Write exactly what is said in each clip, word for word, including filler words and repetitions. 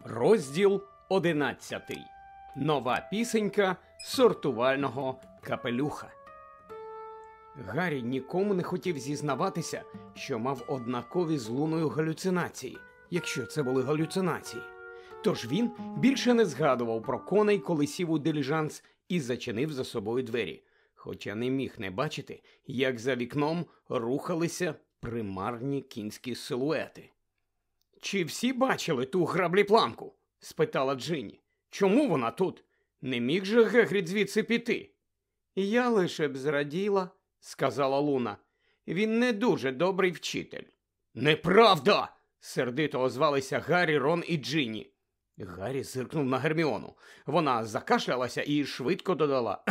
Розділ одинадцятий. Нова пісенька сортувального капелюха. Гаррі нікому не хотів зізнаватися, що мав однакові з Луною галюцинації, якщо це були галюцинації. Тож він більше не згадував про коней, коли сів у диліжанс і зачинив за собою двері, хоча не міг не бачити, як за вікном рухалися примарні кінські силуети. «Чи всі бачили ту граблі-планку?» – спитала Джинні. «Чому вона тут? Не міг же Гегрід звідси піти?» «Я лише б зраділа», – сказала Луна. «Він не дуже добрий вчитель». «Неправда!» – сердито озвалися Гаррі, Рон і Джинні. Гаррі зиркнув на Герміону. Вона закашлялася і швидко додала.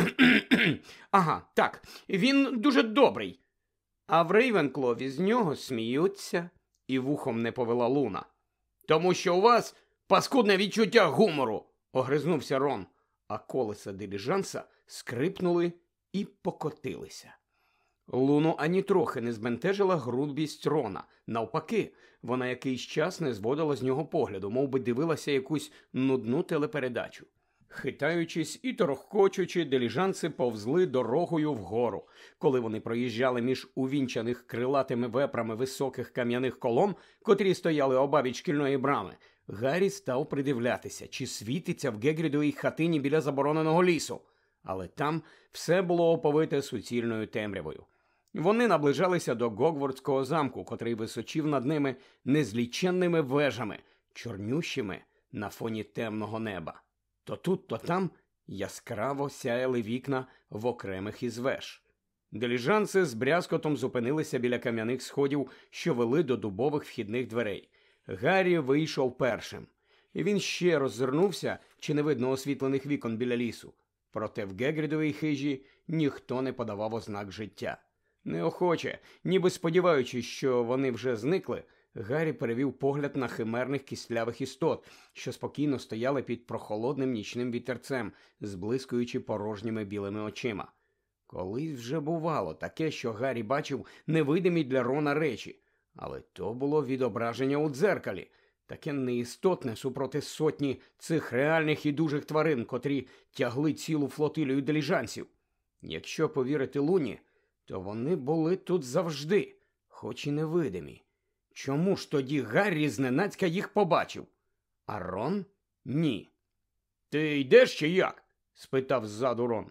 «Ага, так, він дуже добрий». «А в Рейвенклові з нього сміються», – і вухом не повела Луна. «Тому що у вас паскудне відчуття гумору», – огризнувся Рон, а колеса диліжанса скрипнули і покотилися. Луну ані трохи не збентежила грубість Рона. Навпаки, вона якийсь час не зводила з нього погляду, мов би дивилася якусь нудну телепередачу. Хитаючись і торохкочучи, диліжанси повзли дорогою вгору. Коли вони проїжджали між увінчаних крилатими вепрами високих кам'яних колон, котрі стояли обабіч шкільної брами, Гаррі став придивлятися, чи світиться в Гегрідовій хатині біля забороненого лісу. Але там все було оповите суцільною темрявою. Вони наближалися до Гогвартського замку, котрий височив над ними незліченними вежами, чорнющими на фоні темного неба. То тут, то там яскраво сяяли вікна в окремих із веж. Диліжанси з брязкотом зупинилися біля кам'яних сходів, що вели до дубових вхідних дверей. Гаррі вийшов першим. Він ще роззирнувся, чи не видно освітлених вікон біля лісу. Проте в Гегрідовій хижі ніхто не подавав ознак життя. Неохоче, ніби сподіваючись, що вони вже зникли, Гаррі перевів погляд на химерних кислявих істот, що спокійно стояли під прохолодним нічним вітерцем, зблискуючи порожніми білими очима. Колись вже бувало таке, що Гаррі бачив невидимі для Рона речі, але то було відображення у дзеркалі, таке неістотне супроти сотні цих реальних і дужих тварин, котрі тягли цілу флотилію диліжансів. Якщо повірити Луні, то вони були тут завжди, хоч і невидимі. Чому ж тоді Гаррі зненацька їх побачив? А Рон – ні. «Ти йдеш чи як?» – спитав ззаду Рон.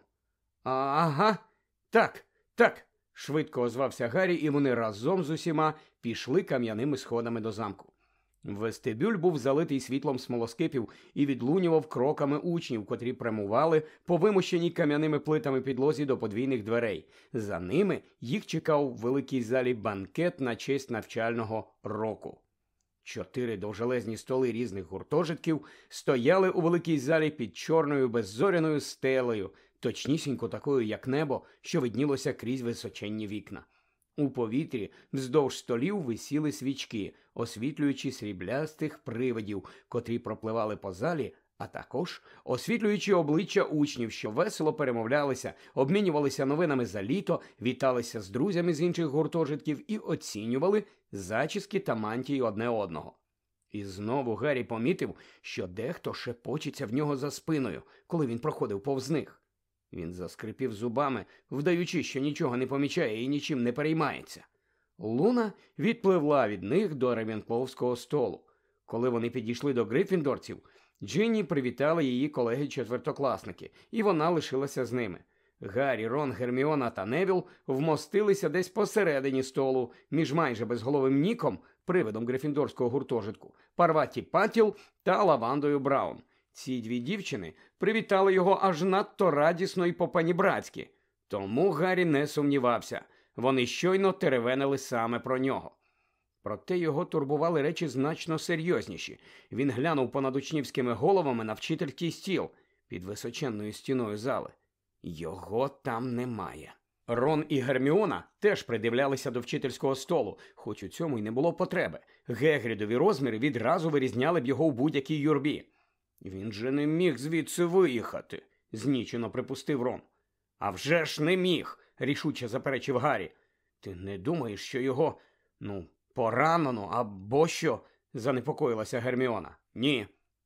«Ага, так, так», – швидко озвався Гаррі, і вони разом з усіма пішли кам'яними сходами до замку. Вестибюль був залитий світлом смолоскипів і відлунював кроками учнів, котрі прямували по вимощеній кам'яними плитами підлозі до подвійних дверей. За ними їх чекав в великій залі банкет на честь навчального року. Чотири довжелезні столи різних гуртожитків стояли у великій залі під чорною беззоряною стелею, точнісінько такою, як небо, що виднілося крізь височенні вікна. У повітрі вздовж столів висіли свічки, освітлюючи сріблястих привидів, котрі пропливали по залі, а також освітлюючи обличчя учнів, що весело перемовлялися, обмінювалися новинами за літо, віталися з друзями з інших гуртожитків і оцінювали зачіски та мантії одне одного. І знову Гаррі помітив, що дехто шепочеться в нього за спиною, коли він проходив повз них. Він заскрипів зубами, вдаючи, що нічого не помічає і нічим не переймається. Луна відпливла від них до Рейвенкловського столу. Коли вони підійшли до гриффіндорців, Джинні привітали її колеги-четвертокласники, і вона лишилася з ними. Гаррі, Рон, Герміона та Невіл вмостилися десь посередині столу, між майже безголовим Ніком, привидом грифіндорського гуртожитку, Парваті Патіл та Лавандою Браун. Ці дві дівчини привітали його аж надто радісно і по-панібратськи. Тому Гаррі не сумнівався. Вони щойно теревенили саме про нього. Проте його турбували речі значно серйозніші. Він глянув понад учнівськими головами на вчительський стіл під височенною стіною зали. Його там немає. Рон і Герміона теж придивлялися до вчительського столу, хоч у цьому й не було потреби. Гегрідові розміри відразу вирізняли б його в будь-якій юрбі. «Він же не міг звідси виїхати», – знічено припустив Рон. «А вже ж не міг», – рішуче заперечив Гаррі. «Ти не думаєш, що його, ну, поранено або що?» – занепокоїлася Герміона. «Ні,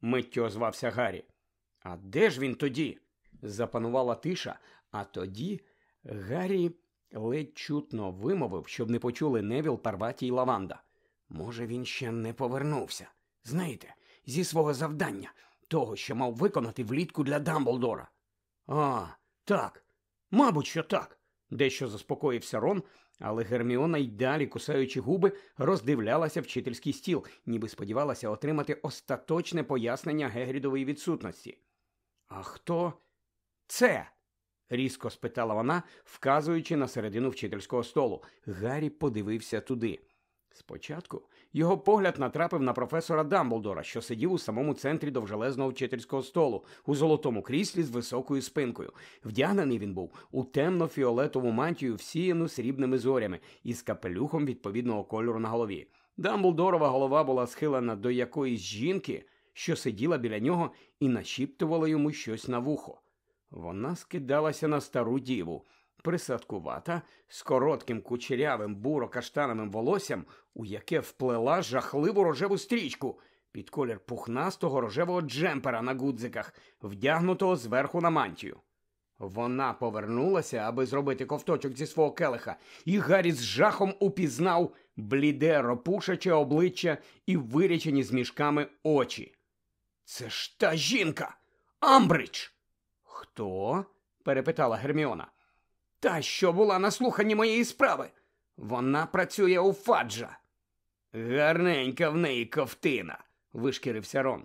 миттю озвався Гаррі. А де ж він тоді? Запанувала тиша, а тоді Гаррі ледь чутно вимовив, щоб не почули Невіл, Парваті й Лаванда. Може, він ще не повернувся. Знаєте, зі свого завдання, того, що мав виконати влітку для Дамблдора. А, так, мабуть, що так. Дещо заспокоївся Рон, але Герміона й далі, кусаючи губи, роздивлялася вчительський стіл, ніби сподівалася отримати остаточне пояснення Гегрідової відсутності. А хто це? Різко спитала вона, вказуючи на середину вчительського столу. Гаррі подивився туди. Спочатку його погляд натрапив на професора Дамблдора, що сидів у самому центрі довжелезного вчительського столу, у золотому кріслі з високою спинкою. Вдягнений він був у темно-фіолетову мантію, всіяну срібними зорями, із капелюхом відповідного кольору на голові. Дамблдорова голова була схилена до якоїсь жінки, що сиділа біля нього і нашіптувала йому щось на вухо. Вона скидалася на стару діву, присадкувата, з коротким кучерявим буро-каштановим волоссям, у яке вплела жахливу рожеву стрічку під колір пухнастого рожевого джемпера на гудзиках, вдягнутого зверху на мантію. Вона повернулася, аби зробити ковточок зі свого келиха, і Гаррі з жахом упізнав бліде ропушаче обличчя і вирячені з мішками очі. «Це ж та жінка! Амбридж!» «Хто?» – перепитала Герміона. «Та, що була на слуханні моєї справи. Вона працює у Фаджа». «Гарненька в неї ковтина», – вишкірився Рон.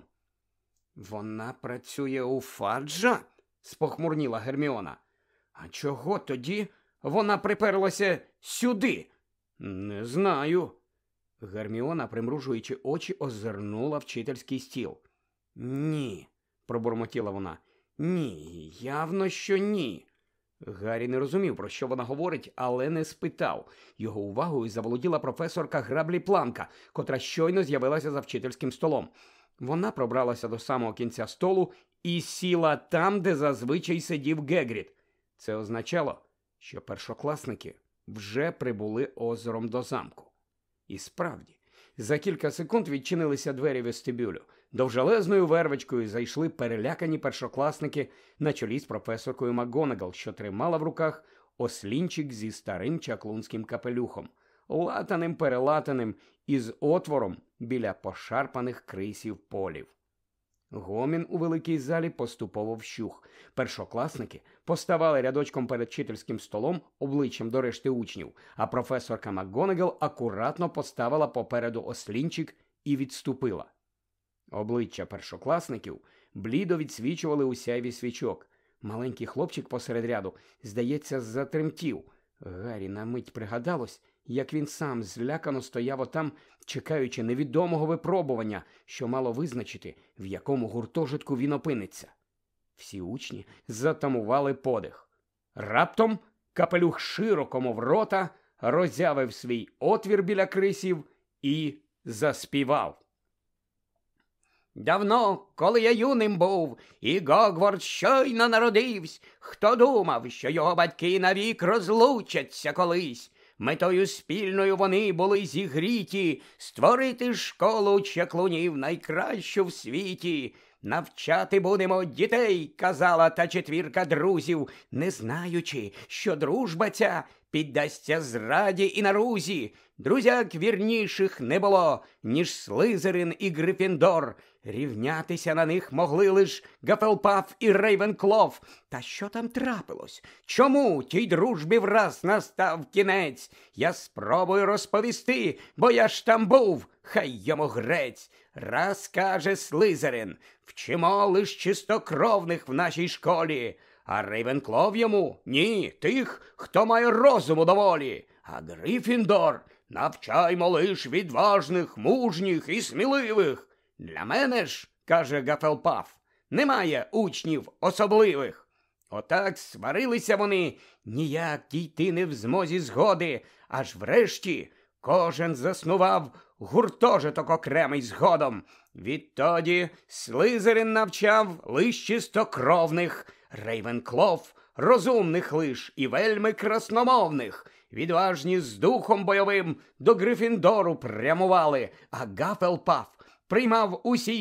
«Вона працює у Фаджа?» – спохмурніла Герміона. «А чого тоді вона приперлася сюди?» «Не знаю». Герміона, примружуючи очі, озирнула вчительський стіл. «Ні», – пробурмотіла вона. «Ні, явно, що ні». Гаррі не розумів, про що вона говорить, але не спитав. Його увагою заволоділа професорка Граблі Планка, котра щойно з'явилася за вчительським столом. Вона пробралася до самого кінця столу і сіла там, де зазвичай сидів Гегрід. Це означало, що першокласники вже прибули озером до замку. І справді, за кілька секунд відчинилися двері вестибюлю. Довжелезною вервочкою зайшли перелякані першокласники на чолі з професоркою МакГонагал, що тримала в руках ослінчик зі старим чаклунським капелюхом, латаним-перелатаним із отвором біля пошарпаних крисів полів. Гомін у великій залі поступово вщух. Першокласники поставали рядочком перед вчительським столом обличчям до решти учнів, а професорка МакГонагал акуратно поставила попереду ослінчик і відступила. Обличчя першокласників блідо відсвічували у сяйві свічок. Маленький хлопчик посеред ряду, здається, затремтів. Гаррі на мить пригадалось, як він сам злякано стояв отам, чекаючи невідомого випробування, що мало визначити, в якому гуртожитку він опиниться. Всі учні затамували подих. Раптом капелюх широко, мов рота, роззявив свій отвір біля крисів і заспівав. Давно, коли я юним був, і Гогвартс щойно народивсь, хто думав, що його батьки навік розлучаться колись. Метою спільною вони були зігріті, створити школу чаклунів найкращу в світі. Навчати будемо дітей, казала та четвірка друзів, не знаючи, що дружба ця піддасться зраді і нарузі. Друзяк вірніших не було, ніж Слизерин і Грифіндор. Рівнятися на них могли лиш Гафелпаф і Рейвенклов. Та що там трапилось? Чому тій дружбі враз настав кінець? Я спробую розповісти, бо я ж там був, хай йому грець. Раз каже Слизерин, вчимо лиш чистокровних в нашій школі. А Рейвенклов йому, ні, тих, хто має розуму доволі. А Грифіндор, навчаймо лиш відважних, мужніх і сміливих. Для мене ж, каже Гафелпаф, немає учнів особливих. Отак сварилися вони, ніяк дійти не в змозі згоди, аж врешті кожен заснував гуртожиток окремий згодом. Відтоді Слизерин навчав лиш чистокровних, Рейвенклов розумних лиш і вельми красномовних. Відважні з духом бойовим до Грифіндору прямували, а Гафелпаф приймав усіх,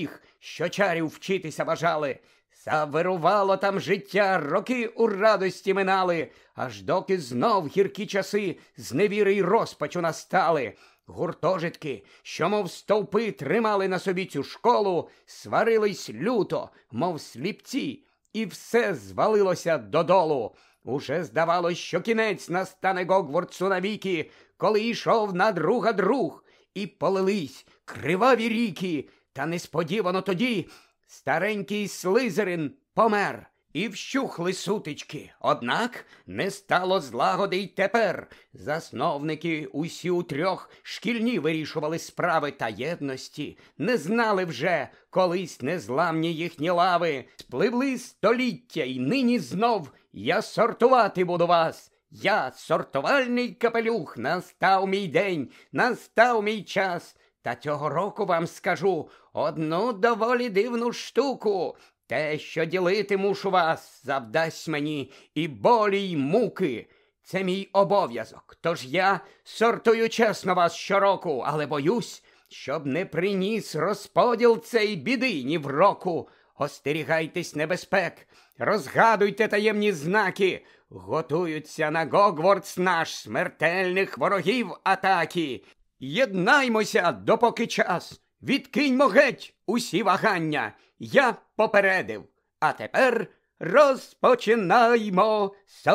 що чарів вчитися бажали. Завирувало там життя, роки у радості минали, аж доки знов гіркі часи з невіри й розпачу настали. Гуртожитки, що мов стовпи тримали на собі цю школу, сварились люто, мов сліпці, і все звалилося додолу. Уже здавалось, що кінець настане Гогвартсу навіки, коли йшов на друга друг, і полились криваві ріки, та несподівано тоді старенький Слизерин помер, і вщухли сутички. Однак не стало злагоди й тепер. Засновники усі утрьох шкільні вирішували справи та єдності. Не знали вже колись незламні їхні лави. Спливли століття, і нині знов я сортувати буду вас. Я, сортувальний капелюх, настав мій день, настав мій час. Та цього року вам скажу одну доволі дивну штуку. Те, що ділити мушу вас, завдасть мені і болі, й муки. Це мій обов'язок, тож я сортую чесно вас щороку, але боюсь, щоб не приніс розподіл цей біди ні в року. Остерігайтесь небезпек, розгадуйте таємні знаки. Готуються на Гогвартс наш смертельних ворогів атаки. Єднаймося, допоки час. Відкиньмо геть усі вагання. Я попередив. А тепер розпочинаймо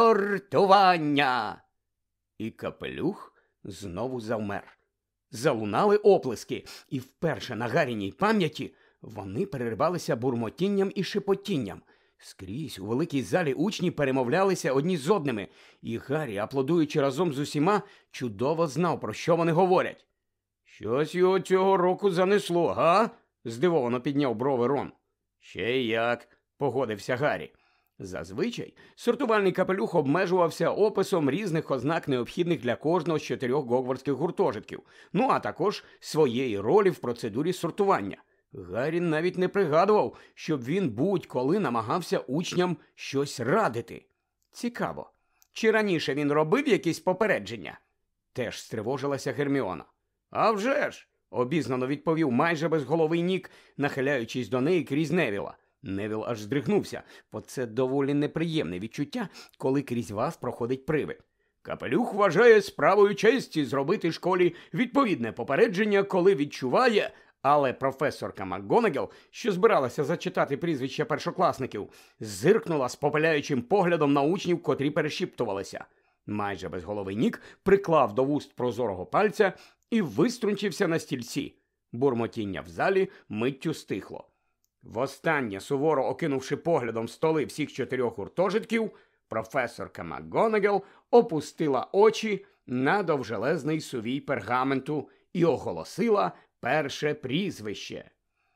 сортування. І капелюх знову завмер. Залунали оплески, і вперше на Гарріній пам'яті вони перервалися бурмотінням і шепотінням. Скрізь у великій залі учні перемовлялися одні з одними, і Гаррі, аплодуючи разом з усіма, чудово знав, про що вони говорять. «Щось його цього року занесло, га?» – здивовано підняв брови Рон. «Ще як», – погодився Гаррі. Зазвичай сортувальний капелюх обмежувався описом різних ознак, необхідних для кожного з чотирьох гогвартських гуртожитків, ну а також своєї ролі в процедурі сортування. Гаррі навіть не пригадував, щоб він будь-коли намагався учням щось радити. Цікаво, чи раніше він робив якісь попередження? Теж стривожилася Герміона. «А вже ж!» – обізнано відповів майже безголовий Нік, нахиляючись до неї крізь Невіла. Невіл аж здригнувся, бо це доволі неприємне відчуття, коли крізь вас проходить привид. Капелюх вважає справою честі зробити школі відповідне попередження, коли відчуває... Але професорка МакГонагал, що збиралася зачитати прізвища першокласників, зиркнула з попеляючим поглядом на учнів, котрі перешіптувалися. Майже безголовий Нік приклав до вуст прозорого пальця і виструнчився на стільці. Бурмотіння в залі миттю стихло. Востаннє, суворо окинувши поглядом столи всіх чотирьох гуртожитків, професорка МакГонагал опустила очі на довжелезний сувій пергаменту і оголосила перше прізвище.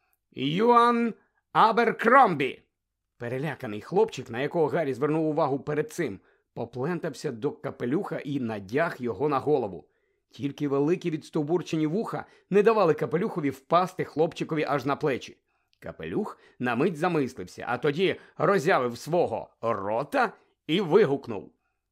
Юан Аберкромбі. Переляканий хлопчик, на якого Гаррі звернув увагу перед цим, поплентався до капелюха і надяг його на голову. Тільки великі відстовбурчені вуха не давали капелюхові впасти хлопчикові аж на плечі. Капелюх на мить замислився, а тоді роззявив свого рота і вигукнув: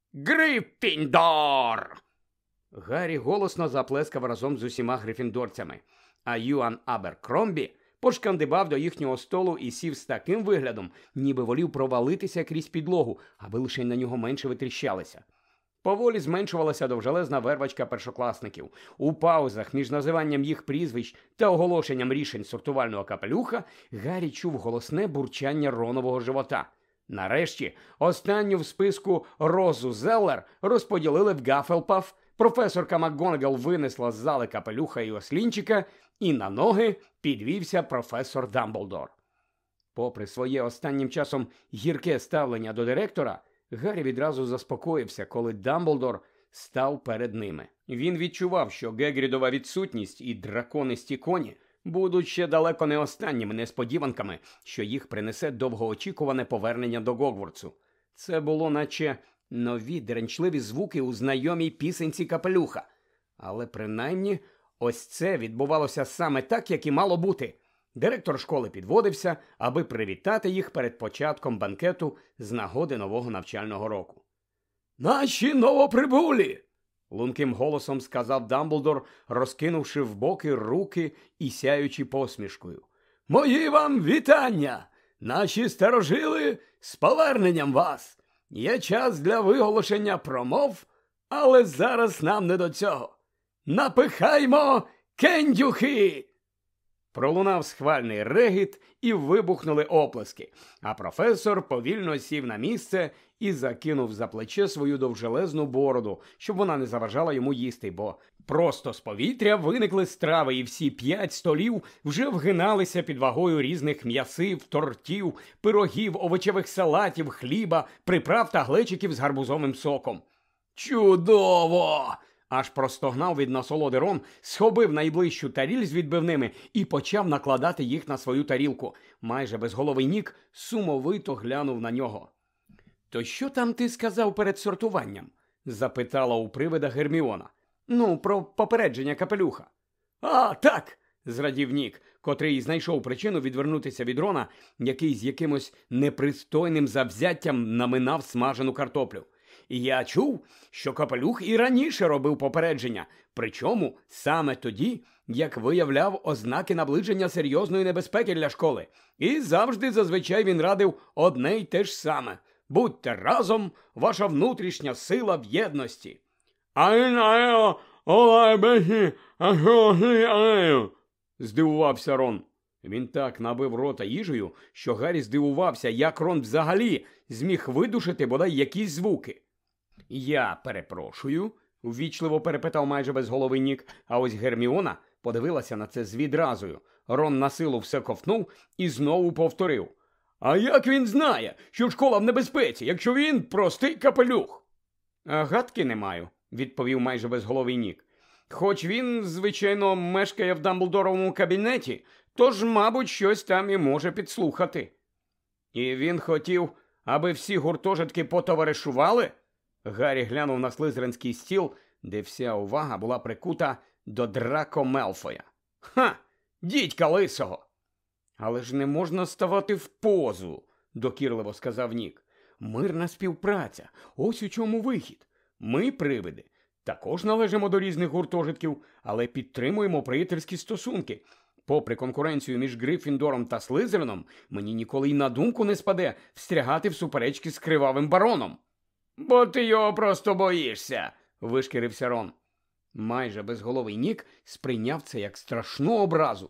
«Гриффіндор!» Гаррі голосно заплескав разом з усіма грифіндорцями, а Юан Аберкромбі пошкандибав до їхнього столу і сів з таким виглядом, ніби волів провалитися крізь підлогу, аби лише на нього менше витріщалися. Поволі зменшувалася довжелезна вервачка першокласників. У паузах між називанням їх прізвищ та оголошенням рішень сортувального капелюха Гаррі чув голосне бурчання Ронового живота. Нарешті останню в списку Розу Зеллер розподілили в Гафелпаф, професорка МакГонагал винесла з зали капелюха і ослінчика, і на ноги підвівся професор Дамблдор. Попри своє останнім часом гірке ставлення до директора, Гаррі відразу заспокоївся, коли Дамблдор став перед ними. Він відчував, що Гегрідова відсутність і драконисті коні будуть ще далеко не останніми несподіванками, що їх принесе довгоочікуване повернення до Гогвартсу. Це було наче нові деренчливі звуки у знайомій пісенці капелюха. Але принаймні ось це відбувалося саме так, як і мало бути. Директор школи підводився, аби привітати їх перед початком банкету з нагоди нового навчального року. «Наші новоприбулі!» – лунким голосом сказав Дамблдор, розкинувши в боки руки і сяючи посмішкою. Мої вам вітання! Наші старожили, з поверненням вас! Є час для виголошення промов, але зараз нам не до цього. Напихаймо кендюхи! Пролунав схвальний регіт і вибухнули оплески, а професор повільно сів на місце і закинув за плече свою довжелезну бороду, щоб вона не заважала йому їсти, бо просто з повітря виникли страви, і всі п'ять столів вже вгиналися під вагою різних м'ясив, тортів, пирогів, овочевих салатів, хліба, приправ та глечиків з гарбузовим соком. «Чудово!» Аж простогнав від насолоди Рон, схопив найближчу таріль з відбивними і почав накладати їх на свою тарілку. Майже безголовий Нік сумовито глянув на нього. «То що там ти сказав перед сортуванням?» – запитала у привида Герміона. «Ну, про попередження капелюха». «А, так!» – зрадів Нік, котрий знайшов причину відвернутися від Рона, який з якимось непристойним завзяттям наминав смажену картоплю. «Я чув, що капелюх і раніше робив попередження, причому саме тоді, як виявляв ознаки наближення серйозної небезпеки для школи. І завжди зазвичай він радив одне й те ж саме. Будьте разом, ваша внутрішня сила в єдності». Здивувався Рон. Він так набив рота їжею, що Гаррі здивувався, як Рон взагалі зміг видушити бодай якісь звуки. «Я перепрошую», – ввічливо перепитав майже безголовий Нік, а ось Герміона подивилася на це з відразою. Рон насилу все ковтнув і знову повторив. «А як він знає, що школа в небезпеці, якщо він простий капелюх?» «Гадки не маю», – відповів майже безголовий Нік. «Хоч він, звичайно, мешкає в Дамблдоровому кабінеті, тож, мабуть, щось там і може підслухати». «І він хотів, аби всі гуртожитки потоваришували?» Гаррі глянув на слизеринський стіл, де вся увага була прикута до Драко Мелфоя. «Ха! Дідька лисого!» «Але ж не можна ставати в позу», – докірливо сказав Нік. «Мирна співпраця. Ось у чому вихід. Ми, привиди, також належимо до різних гуртожитків, але підтримуємо приятельські стосунки. Попри конкуренцію між Гриффіндором та Слизерином, мені ніколи й на думку не спаде встрягати в суперечки з кривавим бароном». «Бо ти його просто боїшся», – вишкірився Рон. Майже безголовий Нік сприйняв це як страшну образу.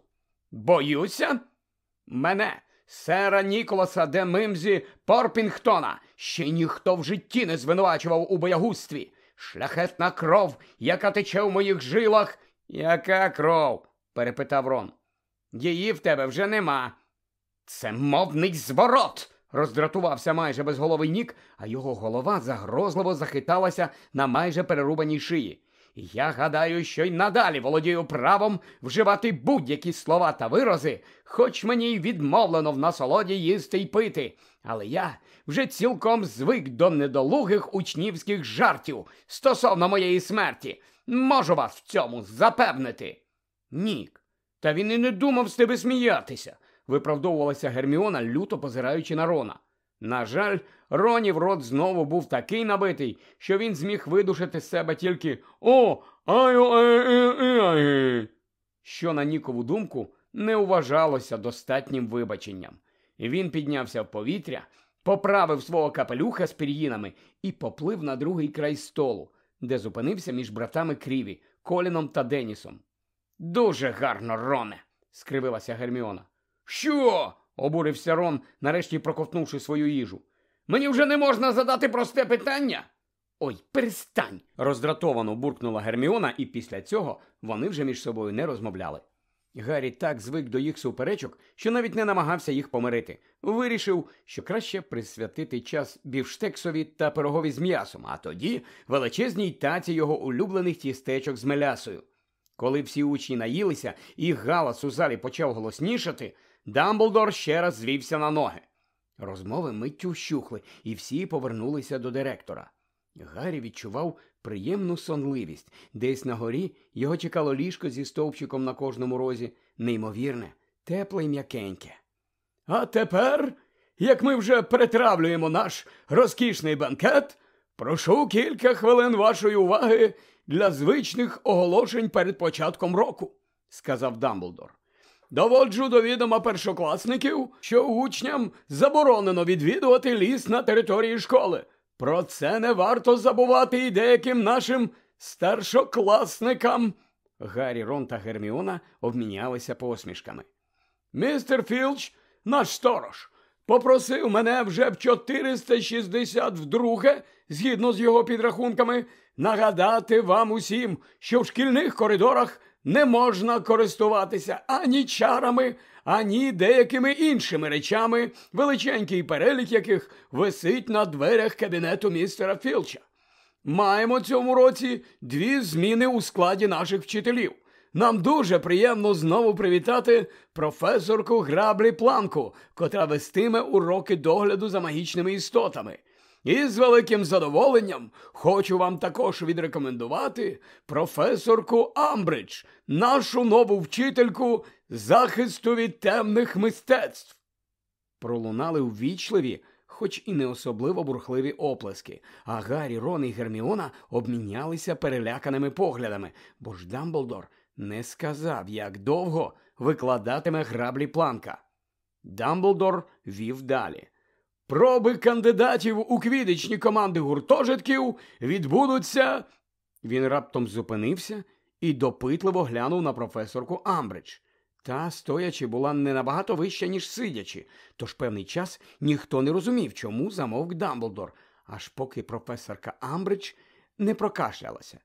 «Боюся? Мене, сера Ніколаса де Мимзі Порпінгтона, ще ніхто в житті не звинувачував у боягузтві. Шляхетна кров, яка тече в моїх жилах». «Яка кров?» – перепитав Рон. «Її в тебе вже нема». «Це мовний зворот!» – роздратувався майже безголовий Нік, а його голова загрозливо захиталася на майже перерубаній шиї. «Я гадаю, що й надалі володію правом вживати будь-які слова та вирази, хоч мені й відмовлено в насолоді їсти й пити. Але я вже цілком звик до недолугих учнівських жартів стосовно моєї смерті. Можу вас в цьому запевнити». «Нік, та він і не думав з тебе сміятися», – виправдовувалася Герміона, люто позираючи на Рона. На жаль, Ронів рот знову був такий набитий, що він зміг видушити з себе тільки «О, аю, ай, ай, що, на Нікову думку, не вважалося достатнім вибаченням. Він піднявся в повітря, поправив свого капелюха з пір'їнами і поплив на другий край столу, де зупинився між братами Кріві, Коліном та Денісом. «Дуже гарно, Роне!» – скривилася Герміона. «Що?» – обурився Рон, нарешті проковтнувши свою їжу. «Мені вже не можна задати просте питання?» «Ой, перестань!» – роздратовано буркнула Герміона, і після цього вони вже між собою не розмовляли. Гаррі так звик до їх суперечок, що навіть не намагався їх помирити. Вирішив, що краще присвятити час бівштексові та пирогові з м'ясом, а тоді величезній таці його улюблених тістечок з мелясою. Коли всі учні наїлися і галас у залі почав голоснішати, Дамблдор ще раз звівся на ноги. Розмови миттю вщухли, і всі повернулися до директора. Гаррі відчував приємну сонливість. Десь на горі його чекало ліжко зі стовпчиком на кожному розі, неймовірне, тепле й м'якеньке. «А тепер, як ми вже перетравлюємо наш розкішний банкет, прошу кілька хвилин вашої уваги для звичних оголошень перед початком року», – сказав Дамблдор. Доводжу до відома першокласників, що учням заборонено відвідувати ліс на території школи. Про це не варто забувати і деяким нашим старшокласникам. Гаррі, Рон та Герміона обмінялися посмішками. Містер Філч, наш сторож, попросив мене вже в чотириста шістдесят вдруге, згідно з його підрахунками, нагадати вам усім, що в шкільних коридорах не можна користуватися ані чарами, ані деякими іншими речами, величенький перелік яких висить на дверях кабінету містера Філча. Маємо цьому році дві зміни у складі наших вчителів. Нам дуже приємно знову привітати професорку Граблі Планку, котра вестиме уроки догляду за магічними істотами. І з великим задоволенням хочу вам також відрекомендувати професорку Амбридж, нашу нову вчительку захисту від темних мистецтв. Пролунали ввічливі, хоч і не особливо бурхливі оплески, а Гаррі, Рон і Герміона обмінялися переляканими поглядами, бо ж Дамблдор не сказав, як довго викладатиме Граблі Планка. Дамблдор вів далі. Проби кандидатів у квіддичні команди гуртожитків відбудуться... Він раптом зупинився і допитливо глянув на професорку Амбридж. Та, стоячи, була не набагато вища, ніж сидячи, тож певний час ніхто не розумів, чому замовк Дамблдор, аж поки професорка Амбридж не прокашлялася.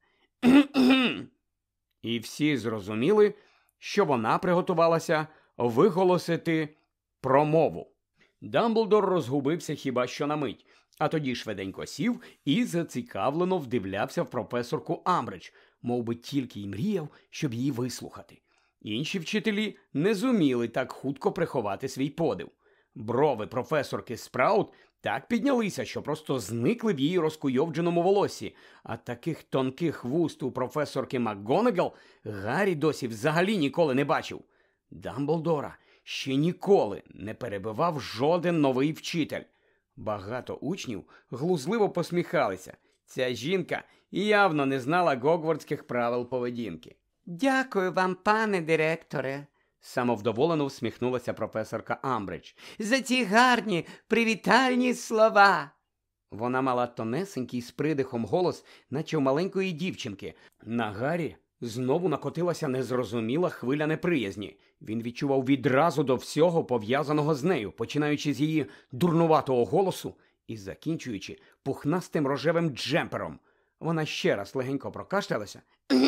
І всі зрозуміли, що вона приготувалася виголосити промову. Дамблдор розгубився хіба що на мить, а тоді швиденько сів і зацікавлено вдивлявся в професорку Амбридж, мов би тільки й мріяв, щоб її вислухати. Інші вчителі не зуміли так хутко приховати свій подив. Брови професорки Спраут так піднялися, що просто зникли в її розкуйовдженому волосі, а таких тонких вуст у професорки МакГонагал Гаррі досі взагалі ніколи не бачив. Дамблдора ще ніколи не перебивав жоден новий вчитель. Багато учнів глузливо посміхалися. Ця жінка явно не знала гогвардських правил поведінки. «Дякую вам, пане директоре», – самовдоволено всміхнулася професорка Амбридж. «за ці гарні привітальні слова». Вона мала тонесенький з придихом голос, наче у маленької дівчинки. На Гаррі знову накотилася незрозуміла хвиля неприязні. Він відчував відразу до всього пов'язаного з нею, починаючи з її дурнуватого голосу і закінчуючи пухнастим рожевим джемпером. Вона ще раз легенько прокашлялася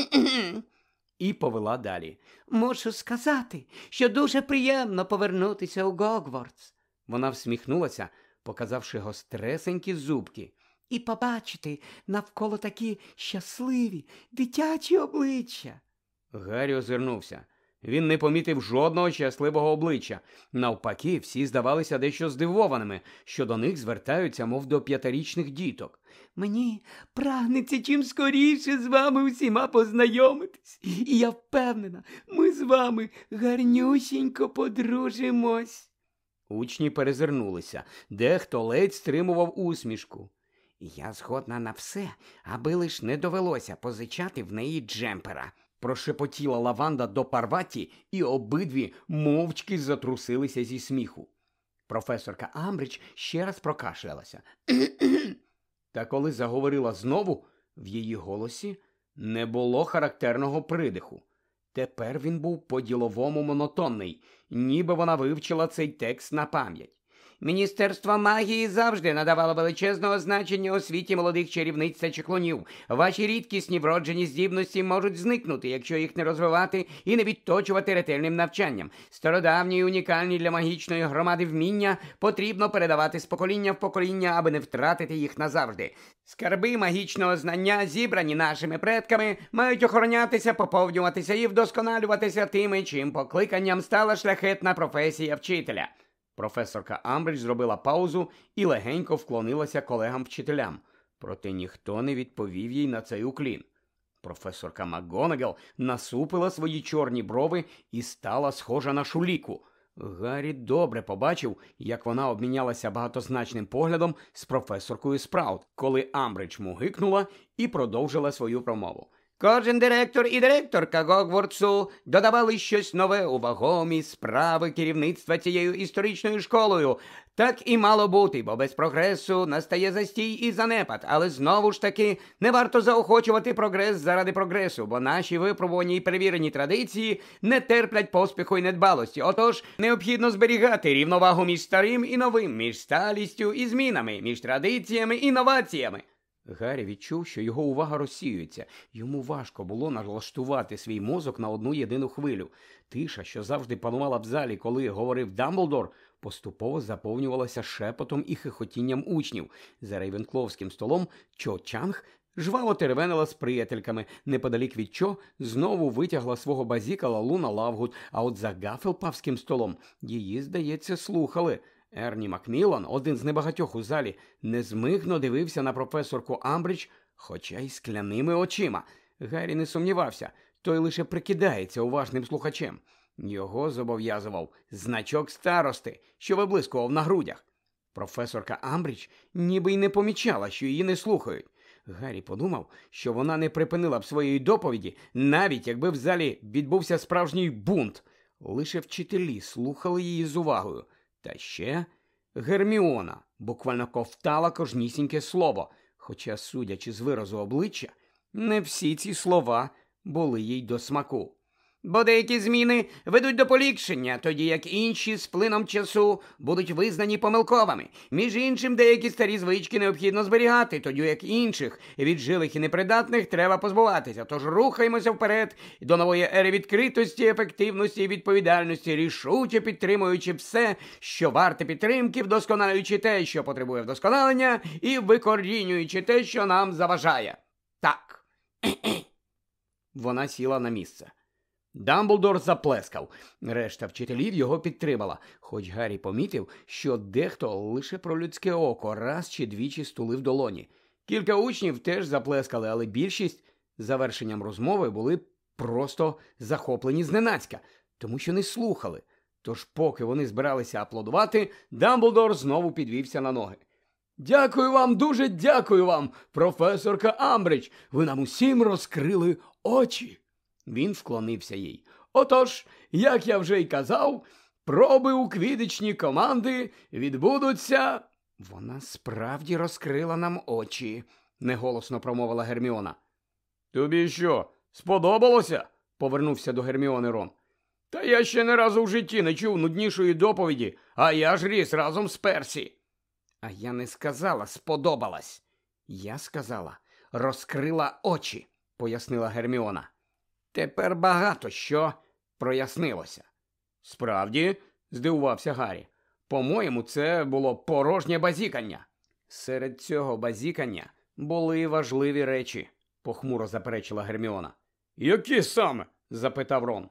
і повела далі. «Мушу сказати, що дуже приємно повернутися у Гогвардс». Вона всміхнулася, показавши гостресенькі зубки. «І побачити навколо такі щасливі, дитячі обличчя». Гаррі озирнувся. Він не помітив жодного щасливого обличчя. Навпаки, всі здавалися дещо здивованими, що до них звертаються, мов до п'ятирічних діток. «Мені прагнеться чим скоріше з вами усіма познайомитись. І я впевнена, ми з вами гарнюсінько подружимось». Учні перезирнулися. Дехто ледь стримував усмішку. «Я згодна на все, аби лиш не довелося позичати в неї джемпера», прошепотіла Лаванда до Парваті, і обидві мовчки затрусилися зі сміху. Професорка Амбридж ще раз прокашлялася. Та коли заговорила знову, в її голосі не було характерного придиху. Тепер він був по-діловому монотонний, ніби вона вивчила цей текст на пам'ять. «Міністерство магії завжди надавало величезного значення освіті молодих чарівниць та чаклунів. Ваші рідкісні вроджені здібності можуть зникнути, якщо їх не розвивати і не відточувати ретельним навчанням. Стародавні і унікальні для магічної громади вміння потрібно передавати з покоління в покоління, аби не втратити їх назавжди. Скарби магічного знання, зібрані нашими предками, мають охоронятися, поповнюватися і вдосконалюватися тими, чим покликанням стала шляхетна професія вчителя». Професорка Амбридж зробила паузу і легенько вклонилася колегам-вчителям. Проте ніхто не відповів їй на цей уклін. Професорка МакГонагал насупила свої чорні брови і стала схожа на шуліку. Гаррі добре побачив, як вона обмінялася багатозначним поглядом з професоркою Спраут, коли Амбридж мугикнула і продовжила свою промову. Кожен директор і директорка Гогвартсу додавали щось нове у вагомі справи керівництва цією історичною школою. Так і мало бути, бо без прогресу настає застій і занепад. Але знову ж таки не варто заохочувати прогрес заради прогресу, бо наші випробувані і перевірені традиції не терплять поспіху і недбалості. Отож, необхідно зберігати рівновагу між старим і новим, між сталістю і змінами, між традиціями і інноваціями. Гаррі відчув, що його увага розсіюється. Йому важко було налаштувати свій мозок на одну єдину хвилю. Тиша, що завжди панувала в залі, коли говорив Дамблдор, поступово заповнювалася шепотом і хихотінням учнів. За рейвенкловським столом Чо Чанг жваво теревенила з приятельками. Неподалік від Чо знову витягла свого базікала Луна Лавгуд, а от за Гафелпавським столом її, здається, слухали. Ерні Макміллан, один з небагатьох у залі, незмигно дивився на професорку Амбридж, хоча й скляними очима. Гаррі не сумнівався, той лише прикидається уважним слухачем. Його зобов'язував значок старости, що виблискував на грудях. Професорка Амбридж ніби й не помічала, що її не слухають. Гаррі подумав, що вона не припинила б своєї доповіді, навіть якби в залі відбувся справжній бунт. Лише вчителі слухали її з увагою. Та ще Герміона буквально ковтала кожнісіньке слово, хоча, судячи з виразу обличчя, не всі ці слова були їй до смаку. Бо деякі зміни ведуть до поліпшення, тоді як інші з плином часу будуть визнані помилковими. Між іншим, деякі старі звички необхідно зберігати, тоді як інших, віджилих і непридатних, треба позбуватися. Тож рухаємося вперед до нової ери відкритості, ефективності і відповідальності, рішуче підтримуючи все, що варте підтримки, вдосконалюючи те, що потребує вдосконалення, і викорінюючи те, що нам заважає. Так. Вона сіла на місце. Дамблдор заплескав. Решта вчителів його підтримала, хоч Гаррі помітив, що дехто лише про людське око раз чи двічі стулив долоні. Кілька учнів теж заплескали, але більшість завершенням розмови були просто захоплені зненацька, тому що не слухали. Тож поки вони збиралися аплодувати, Дамблдор знову підвівся на ноги. «Дякую вам, дуже дякую вам, професорка Амбридж, ви нам усім розкрили очі». Він вклонився їй. «Отож, як я вже й казав, проби у квіддичні команди відбудуться...» «Вона справді розкрила нам очі», – неголосно промовила Герміона. «Тобі що, сподобалося?» – повернувся до Герміони Рон. «Та я ще не разу в житті не чув нуднішої доповіді, а я ж ріс разом з Персі». «А я не сказала «сподобалась». Я сказала «розкрила очі», – пояснила Герміона. Тепер багато що прояснилося. «Справді?» – здивувався Гаррі. «По-моєму, це було порожнє базікання». «Серед цього базікання були важливі речі», – похмуро заперечила Герміона. «Які саме?» – запитав Рон.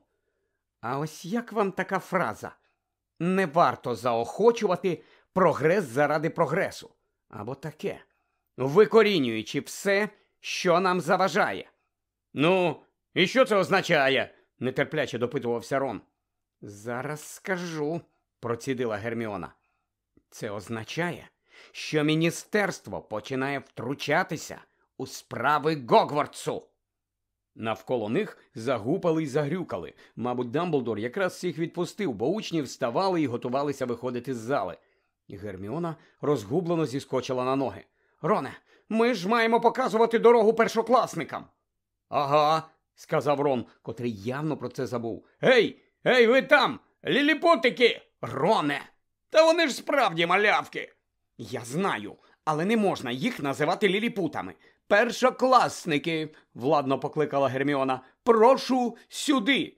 «А ось як вам така фраза? Не варто заохочувати прогрес заради прогресу. Або таке, викорінюючи все, що нам заважає». «Ну, і що це означає?» – нетерпляче допитувався Рон. «Зараз скажу», – процідила Герміона. «Це означає, що міністерство починає втручатися у справи Гогвартсу». Навколо них загупали й загрюкали. Мабуть, Дамблдор якраз всіх відпустив, бо учні вставали і готувалися виходити з зали. Герміона розгублено зіскочила на ноги. «Роне, ми ж маємо показувати дорогу першокласникам». «Ага», – сказав Рон, котрий явно про це забув. «Гей, гей, ви там, ліліпутики!» «Роне! Та вони ж справді малявки!» «Я знаю, але не можна їх називати ліліпутами. Першокласники!» – владно покликала Герміона. «Прошу сюди!»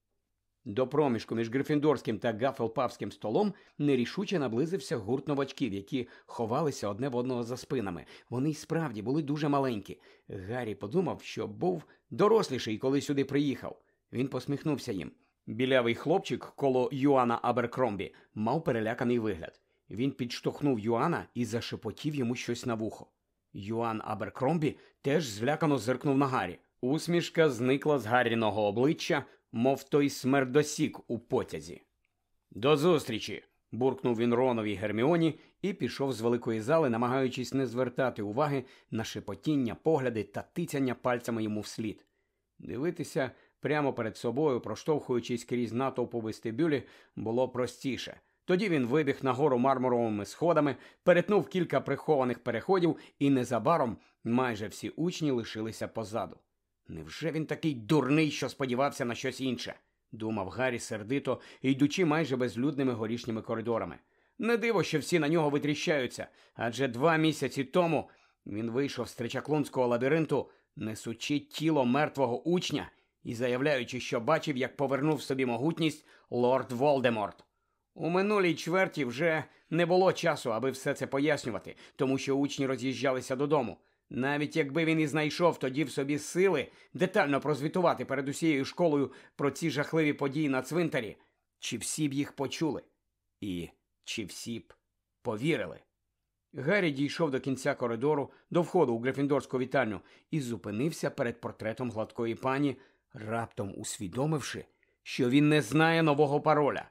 До проміжку між Грифіндорським та Гафелпавським столом нерішуче наблизився гурт новачків, які ховалися одне в одного за спинами. Вони й справді були дуже маленькі. Гаррі подумав, що був доросліший, коли сюди приїхав. Він посміхнувся їм. Білявий хлопчик коло Юана Аберкромбі мав переляканий вигляд. Він підштовхнув Юана і зашепотів йому щось на вухо. Юан Аберкромбі теж злякано зиркнув на Гаррі. Усмішка зникла з Гарріного обличчя, мов той смердосік у потязі. «До зустрічі!» – буркнув він Ронові й Герміоні і пішов з великої зали, намагаючись не звертати уваги на шепотіння, погляди та тицяння пальцями йому вслід. Дивитися прямо перед собою, проштовхуючись крізь натовп у вестибюлі, було простіше. Тоді він вибіг нагору мармуровими сходами, перетнув кілька прихованих переходів, і незабаром майже всі учні лишилися позаду. «Невже він такий дурний, що сподівався на щось інше?» – думав Гаррі сердито, йдучи майже безлюдними горішніми коридорами. Не диво, що всі на нього витріщаються, адже два місяці тому він вийшов з Тричаклунського лабіринту, несучи тіло мертвого учня і заявляючи, що бачив, як повернув собі могутність лорд Волдеморт. У минулій чверті вже не було часу, аби все це пояснювати, тому що учні роз'їжджалися додому. Навіть якби він і знайшов тоді в собі сили детально прозвітувати перед усією школою про ці жахливі події на цвинтарі, чи всі б їх почули? І чи всі б повірили? Гаррі дійшов до кінця коридору, до входу у Грифіндорську вітальню і зупинився перед портретом гладкої пані, раптом усвідомивши, що він не знає нового пароля.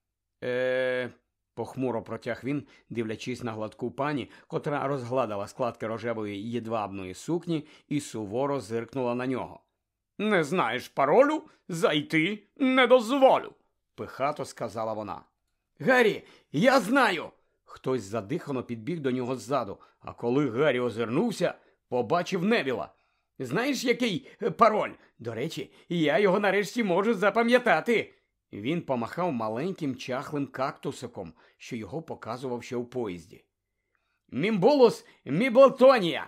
Е, похмуро протяг він, дивлячись на гладку пані, котра розгладила складки рожевої єдвабної сукні і суворо зиркнула на нього. «Не знаєш паролю? Зайти не дозволю», – пихато сказала вона. «Гаррі, я знаю!» Хтось задихано підбіг до нього ззаду, а коли Гаррі озирнувся, побачив Невіла. «Знаєш, який пароль? До речі, я його нарешті можу запам'ятати!» Він помахав маленьким чахлим кактусиком, що його показував ще у поїзді. «Мімбулус міблтонія!»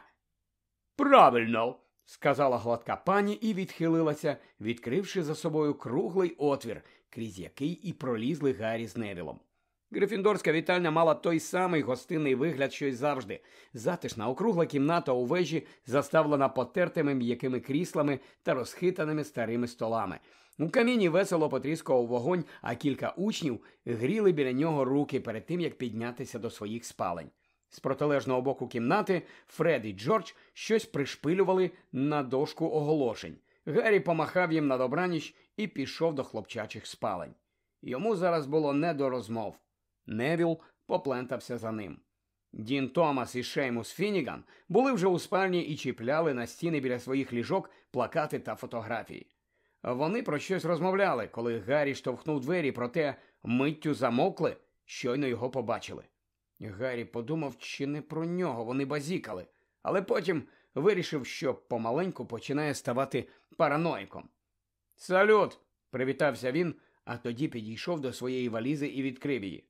«Правильно!» – сказала гладка пані і відхилилася, відкривши за собою круглий отвір, крізь який і пролізли Гаррі з Невілом. Грифіндорська вітальня мала той самий гостинний вигляд, що й завжди. Затишна округла кімната у вежі, заставлена потертими м'якими кріслами та розхитаними старими столами. У каміні весело потріскував вогонь, а кілька учнів гріли біля нього руки перед тим, як піднятися до своїх спалень. З протилежного боку кімнати Фред і Джордж щось пришпилювали на дошку оголошень. Гаррі помахав їм на добраніч і пішов до хлопчачих спалень. Йому зараз було не до розмов. Невіл поплентався за ним. Дін Томас і Шеймус Фінніган були вже у спальні і чіпляли на стіни біля своїх ліжок плакати та фотографії. Вони про щось розмовляли, коли Гаррі штовхнув двері, проте миттю замовкли, щойно його побачили. Гаррі подумав, чи не про нього вони базікали, але потім вирішив, що помаленьку починає ставати параноїком. «Салют!» – привітався він, а тоді підійшов до своєї валізи і відкрив її.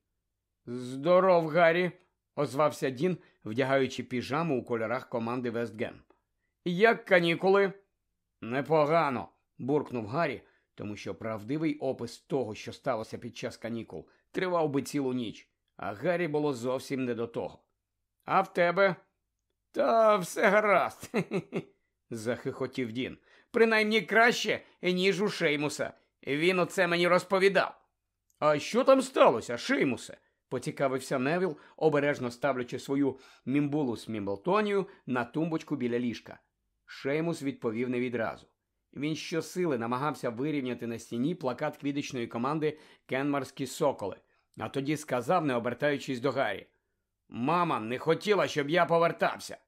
«Здоров, Гаррі!» – озвався Дін, вдягаючи піжаму у кольорах команди Вестгем. «Як канікули?» «Непогано!» – буркнув Гаррі, тому що правдивий опис того, що сталося під час канікул, тривав би цілу ніч, а Гаррі було зовсім не до того. «А в тебе?» «Та все гаразд!» – захихотів Дін. «Принаймні краще, ніж у Шеймуса. Він оце мені розповідав». «А що там сталося, Шеймусе?» – поцікавився Невіл, обережно ставлячи свою мімбулус мімблтонію на тумбочку біля ліжка. Шеймус відповів не відразу. Він щосили намагався вирівняти на стіні плакат квідичної команди «Кенмарські соколи», а тоді сказав, не обертаючись до Гаррі: «Мама не хотіла, щоб я повертався».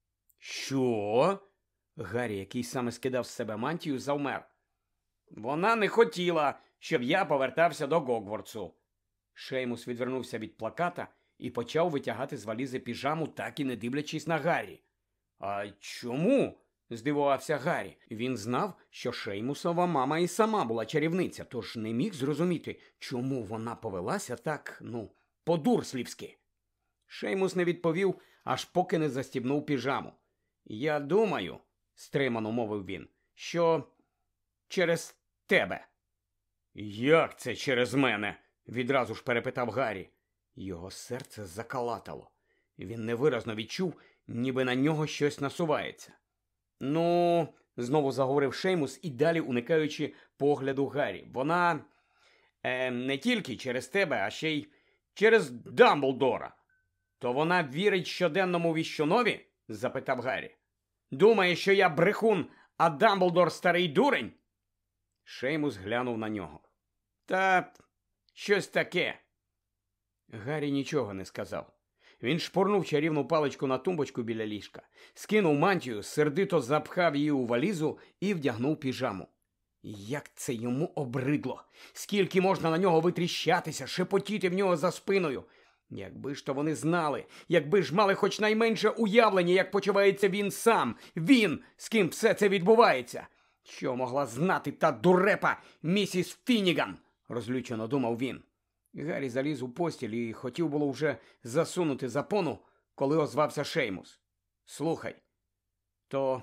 «Що?» Гаррі, який саме скидав з себе мантію, завмер. «Вона не хотіла, щоб я повертався до Гогвартсу». Шеймус відвернувся від плаката і почав витягати з валізи піжаму, так і не дивлячись на Гаррі. «А чому?» – здивувався Гаррі. Він знав, що Шеймусова мама і сама була чарівниця, тож не міг зрозуміти, чому вона повелася так, ну, по-дурслівськи. Шеймус не відповів, аж поки не застібнув піжаму. «Я думаю», – стримано мовив він, – «що через тебе». «Як це через мене?» – відразу ж перепитав Гаррі. Його серце закалатало. Він невиразно відчув, ніби на нього щось насувається. «Ну», – знову заговорив Шеймус, і далі уникаючи погляду Гаррі, «вона е, не тільки через тебе, а ще й через Дамблдора». «То вона вірить щоденному віщунові?» – запитав Гаррі. «Думає, що я брехун, а Дамблдор старий дурень?» Шеймус глянув на нього. «Та щось таке». Гаррі нічого не сказав. Він шпурнув чарівну паличку на тумбочку біля ліжка, скинув мантію, сердито запхав її у валізу і вдягнув піжаму. Як це йому обридло! Скільки можна на нього витріщатися, шепотіти в нього за спиною! Якби ж то вони знали, якби ж мали хоч найменше уявлення, як почувається він сам, він, з ким все це відбувається. Що могла знати та дурепа місіс Фінніган? Розлючено думав він. Гаррі заліз у постіль і хотів було вже засунути запону, коли озвався Шеймус. Слухай, то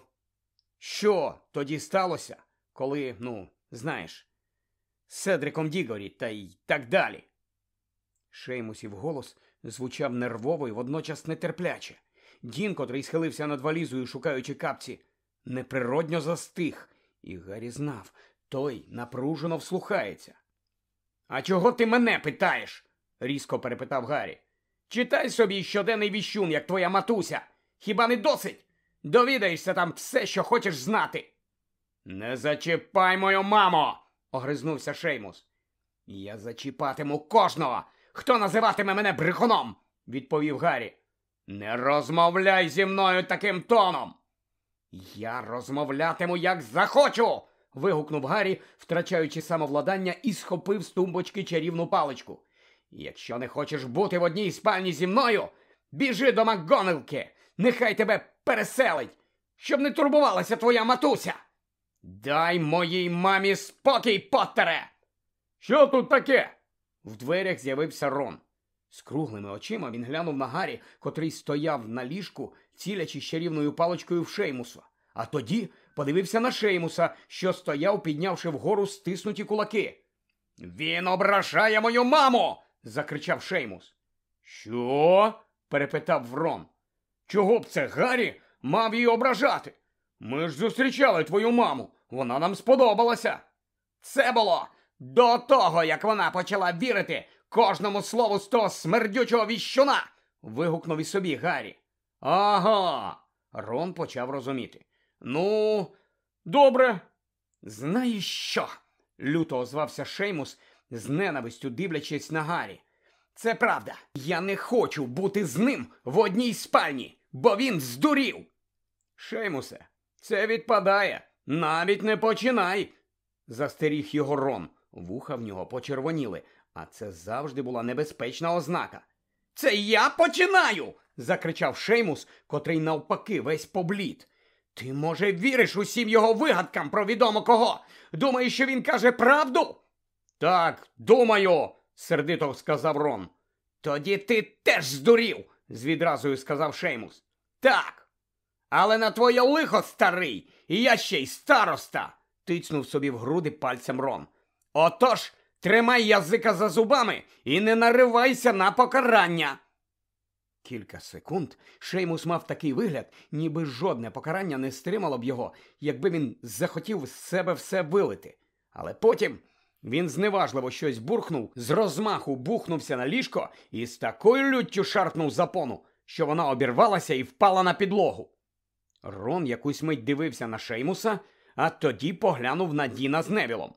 що тоді сталося, коли, ну, знаєш, з Седриком Дігорі та й так далі? Шеймусів голос звучав нервово і водночас нетерпляче. Дін, котрий схилився над валізою, шукаючи капці, неприродньо застиг, і Гаррі знав, той напружено вслухається. «А чого ти мене питаєш?» – різко перепитав Гаррі. «Читай собі щоденний віщун, як твоя матуся. Хіба не досить? Довідаєшся там все, що хочеш знати». «Не зачіпай мою маму!» – огризнувся Шеймус. «Я зачіпатиму кожного, хто називатиме мене брехуном!» – відповів Гаррі. «Не розмовляй зі мною таким тоном!» «Я розмовлятиму, як захочу!» – вигукнув Гаррі, втрачаючи самовладання, і схопив з тумбочки чарівну паличку. «Якщо не хочеш бути в одній спальні зі мною, біжи до МакГонагал, нехай тебе переселить, щоб не турбувалася твоя матуся! Дай моїй мамі спокій, Поттере!» «Що тут таке?» В дверях з'явився Рон. З круглими очима він глянув на Гаррі, котрий стояв на ліжку, цілячись чарівною паличкою в Шеймуса. А тоді подивився на Шеймуса, що стояв, піднявши вгору стиснуті кулаки. «Він ображає мою маму!» – закричав Шеймус. «Що?» – перепитав Рон. «Чого б це Гаррі мав її ображати? Ми ж зустрічали твою маму, вона нам сподобалася». «Це було до того, як вона почала вірити кожному слову з того смердючого віщуна!» – вигукнув і собі Гаррі. «Ага!» – Рон почав розуміти. «Ну, добре». «Знаєш що?» – люто озвався Шеймус, з ненавистю дивлячись на Гаррі. «Це правда. Я не хочу бути з ним в одній спальні, бо він здурів!» «Шеймусе, це відпадає. Навіть не починай!» – застеріг його Рон. Вуха в нього почервоніли, а це завжди була небезпечна ознака. «Це я починаю!» – закричав Шеймус, котрий навпаки весь поблід. «Ти, може, віриш усім його вигадкам про відомо кого? Думаєш, що він каже правду?» «Так, думаю!» – сердито сказав Рон. «Тоді ти теж здурів!» – з відразою сказав Шеймус. «Так, але на твоє лихо, старий, і я ще й староста!» – тицнув собі в груди пальцем Рон. «Отож, тримай язика за зубами і не наривайся на покарання!» Кілька секунд Шеймус мав такий вигляд, ніби жодне покарання не стримало б його, якби він захотів з себе все вилити. Але потім він зневажливо щось бурхнув, з розмаху бухнувся на ліжко і з такою люттю шарпнув запону, що вона обірвалася і впала на підлогу. Рон якусь мить дивився на Шеймуса, а тоді поглянув на Діна з Невілом.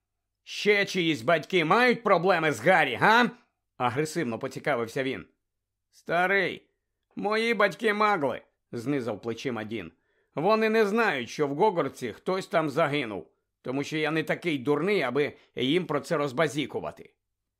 «Ще чиїсь батьки мають проблеми з Гаррі, га?» – агресивно поцікавився він. «Старий, мої батьки магли», – знизав плечима Дін. «Вони не знають, що в Гогвартсі хтось там загинув, тому що я не такий дурний, аби їм про це розбазікувати».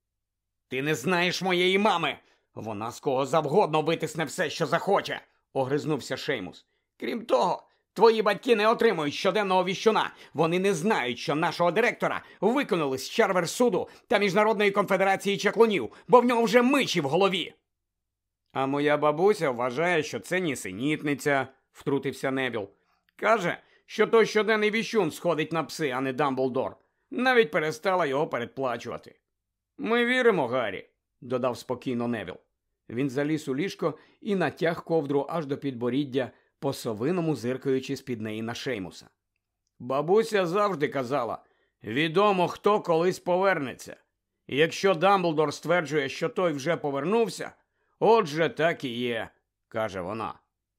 «Ти не знаєш моєї мами! Вона з кого завгодно витисне все, що захоче», – огризнувся Шеймус. «Крім того, твої батьки не отримують щоденного віщуна. Вони не знають, що нашого директора викинули з Чарверсуду та Міжнародної конфедерації чаклунів, бо в нього вже миші в голові». «А моя бабуся вважає, що це нісенітниця», – втрутився Невіл. «Каже, що той щоденний віщун сходить на пси, а не Дамблдор. Навіть перестала його передплачувати». «Ми віримо, Гаррі», – додав спокійно Невіл. Він заліз у ліжко і натяг ковдру аж до підборіддя, по-совиному зиркаючи з-під неї на Шеймуса. «Бабуся завжди казала, відомо, хто колись повернеться. І якщо Дамблдор стверджує, що той вже повернувся, отже, так і є», – каже вона.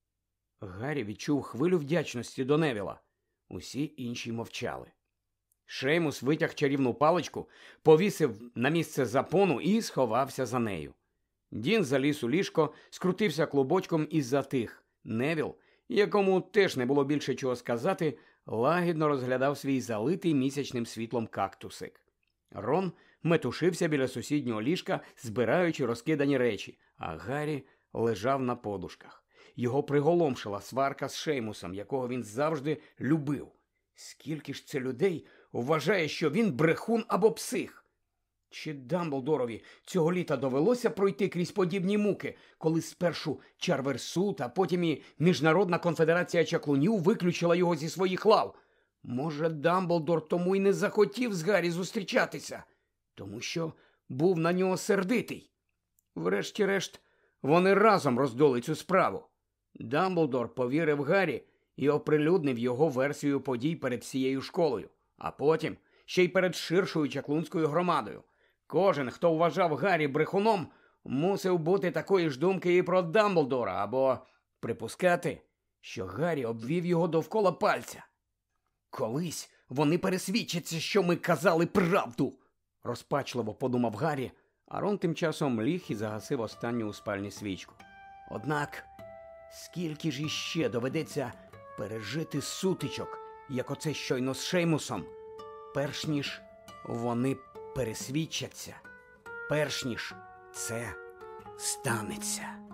Гаррі відчув хвилю вдячності до Невіла. Усі інші мовчали. Шеймус витяг чарівну паличку, повісив на місце запону і сховався за нею. Дін заліз у ліжко, скрутився клубочком і затих. Невіл, якому теж не було більше чого сказати, лагідно розглядав свій залитий місячним світлом кактусик. Рон метушився біля сусіднього ліжка, збираючи розкидані речі, а Гаррі лежав на подушках. Його приголомшила сварка з Шеймусом, якого він завжди любив. Скільки ж це людей вважає, що він брехун або псих? Чи Дамблдорові цього літа довелося пройти крізь подібні муки, коли спершу Чарверсут, а потім і Міжнародна конфедерація чаклунів виключила його зі своїх лав? Може, Дамблдор тому й не захотів з Гаррі зустрічатися, тому що був на нього сердитий. Врешті-решт, вони разом роздули цю справу. Дамблдор повірив Гаррі і оприлюднив його версію подій перед всією школою, а потім ще й перед ширшою чаклунською громадою. Кожен, хто вважав Гаррі брехуном, мусив бути такої ж думки і про Дамблдора, або припускати, що Гаррі обвів його довкола пальця. «Колись вони пересвідчаться, що ми казали правду!» – розпачливо подумав Гаррі, а Рон тим часом ліг і загасив останню у спальні свічку. Однак, скільки ж іще доведеться пережити сутичок, як оце щойно з Шеймусом, перш ніж вони пересвідчаться, перш ніж це станеться.